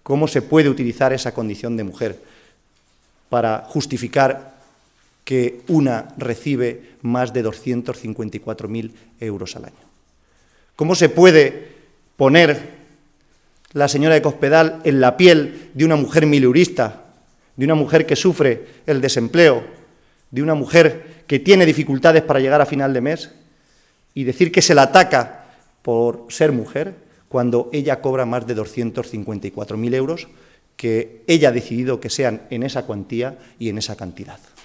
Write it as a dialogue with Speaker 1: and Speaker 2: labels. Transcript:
Speaker 1: ¿Cómo se puede utilizar esa condición de mujer para justificar que una recibe más de 254.000 euros al año? ¿Cómo se puede poner la señora de Cospedal en la piel de una mujer mileurista, de una mujer que sufre el desempleo, de una mujer que tiene dificultades para llegar a final de mes, y decir que se la ataca por ser mujer, cuando ella cobra más de 254.000 euros, que ella ha decidido que sean en esa cuantía y en esa cantidad?